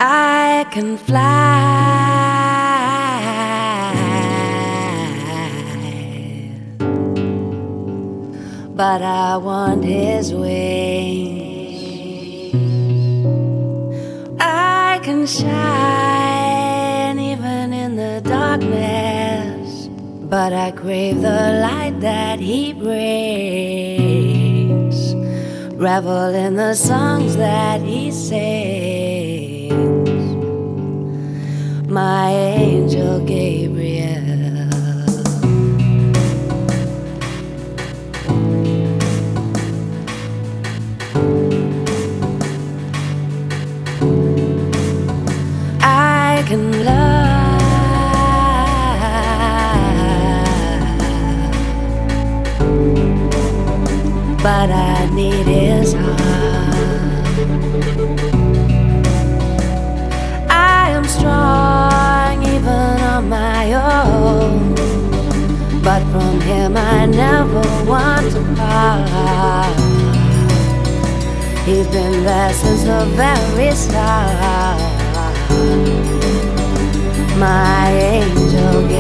I can fly, but I want his wings. I can shine even in the darkness, but I crave the light that he brings. Revel in the songs that he sings. My angel Gabriel. I can love, but I need his heart. I am strong even on my own, but from him I never want to part. He's been there since the very start. My angel